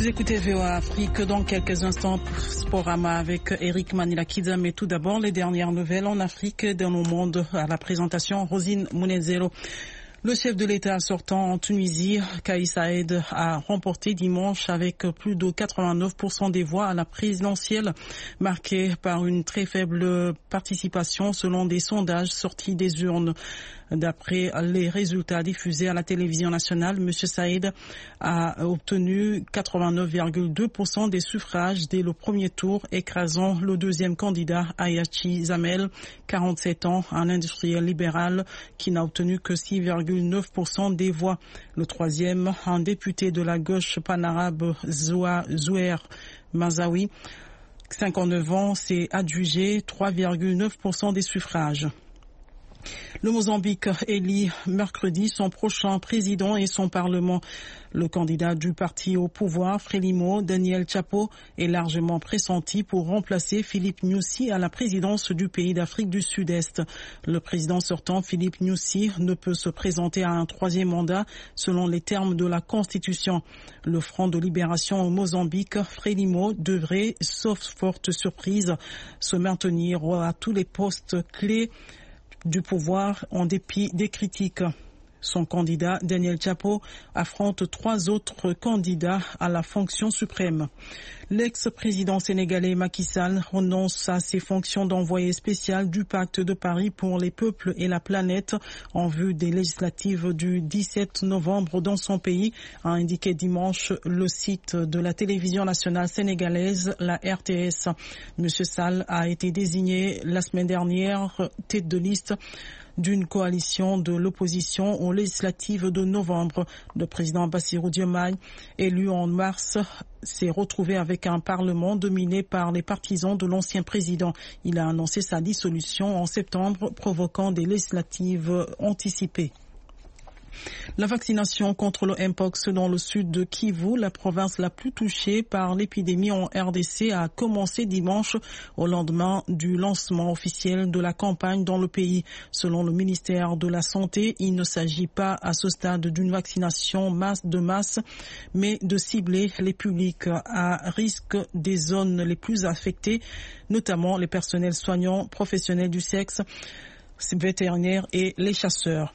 Vous écoutez VOA Afrique dans quelques instants, Sporama avec Eric Manilakidza, mais tout d'abord les dernières nouvelles en Afrique et dans le monde à la présentation Rosine Mounezero. Le chef de l'État sortant en Tunisie, Kais Saied, a remporté dimanche avec plus de 89% des voix à la présidentielle, marquée par une très faible participation selon des sondages sortis des urnes. D'après les résultats diffusés à la télévision nationale, M. Saïd a obtenu 89,2% des suffrages dès le premier tour, écrasant le deuxième candidat, Ayachi Zamel, 47 ans, un industriel libéral qui n'a obtenu que 6,9% des voix. Le troisième, un député de la gauche panarabe, Zouer Mazawi, 59 ans, s'est adjugé 3,9% des suffrages. Le Mozambique élit mercredi son prochain président et son parlement. Le candidat du parti au pouvoir, Frelimo, Daniel Chapo, est largement pressenti pour remplacer Philippe Nyusi à la présidence du pays d'Afrique du Sud-Est. Le président sortant, Philippe Nyusi, ne peut se présenter à un troisième mandat selon les termes de la Constitution. Le Front de libération au Mozambique, Frelimo, devrait, sauf forte surprise, se maintenir à tous les postes clés du pouvoir en dépit des critiques. Son candidat, Daniel Chapo, affronte 3 autres candidats à la fonction suprême. L'ex-président sénégalais Macky Sall renonce à ses fonctions d'envoyé spécial du Pacte de Paris pour les peuples et la planète en vue des législatives du 17 novembre dans son pays, a indiqué dimanche le site de la télévision nationale sénégalaise, la RTS. M. Sall a été désigné la semaine dernière tête de liste d'une coalition de l'opposition aux législatives de novembre. Le président Bassirou Diomaye, élu en mars, s'est retrouvé avec un parlement dominé par les partisans de l'ancien président. Il a annoncé sa dissolution en septembre, provoquant des législatives anticipées. La vaccination contre le Mpox dans le sud de Kivu, la province la plus touchée par l'épidémie en RDC, a commencé dimanche au lendemain du lancement officiel de la campagne dans le pays. Selon le ministère de la Santé, il ne s'agit pas à ce stade d'une vaccination de masse, mais de cibler les publics à risque des zones les plus affectées, notamment les personnels soignants, professionnels du sexe, vétérinaires et les chasseurs.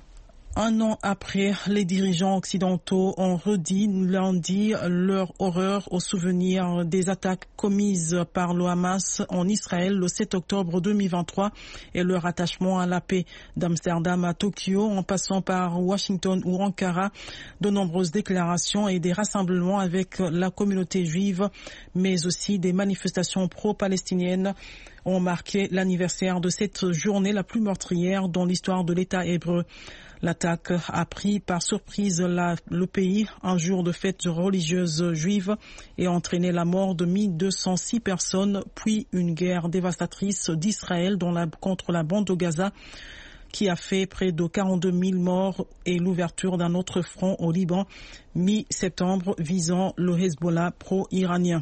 Un an après, les dirigeants occidentaux ont redit lundi leur horreur au souvenir des attaques commises par le Hamas en Israël le 7 octobre 2023 et leur attachement à la paix. D'Amsterdam à Tokyo, en passant par Washington ou Ankara, de nombreuses déclarations et des rassemblements avec la communauté juive, mais aussi des manifestations pro-palestiniennes ont marqué l'anniversaire de cette journée la plus meurtrière dans l'histoire de l'État hébreu. L'attaque a pris par surprise le pays un jour de fête religieuse juive et entraîné la mort de 1206 personnes, puis une guerre dévastatrice d'Israël contre la bande de Gaza qui a fait près de 42 000 morts et l'ouverture d'un autre front au Liban mi-septembre visant le Hezbollah pro-iranien.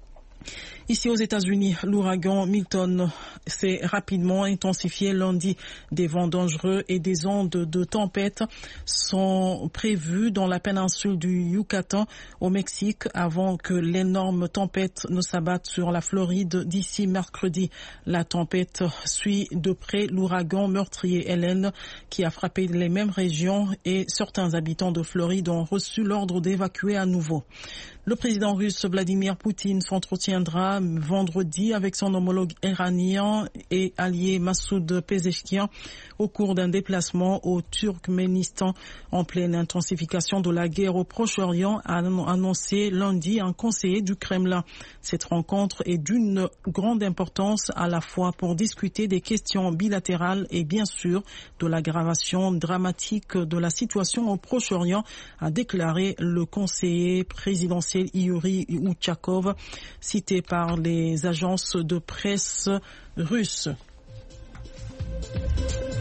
Ici aux États-Unis, l'ouragan Milton s'est rapidement intensifié lundi. Des vents dangereux et des ondes de tempête sont prévus dans la péninsule du Yucatan au Mexique avant que l'énorme tempête ne s'abatte sur la Floride d'ici mercredi. La tempête suit de près l'ouragan meurtrier Hélène qui a frappé les mêmes régions et certains habitants de Floride ont reçu l'ordre d'évacuer à nouveau. Le président russe Vladimir Poutine s'entretiendra vendredi avec son homologue iranien et allié Massoud Pezeshkian au cours d'un déplacement au Turkménistan en pleine intensification de la guerre au Proche-Orient, a annoncé lundi un conseiller du Kremlin. Cette rencontre est d'une grande importance à la fois pour discuter des questions bilatérales et bien sûr de l'aggravation dramatique de la situation au Proche-Orient, a déclaré le conseiller présidentiel Yuri Uchakov, cité par les agences de presse russes.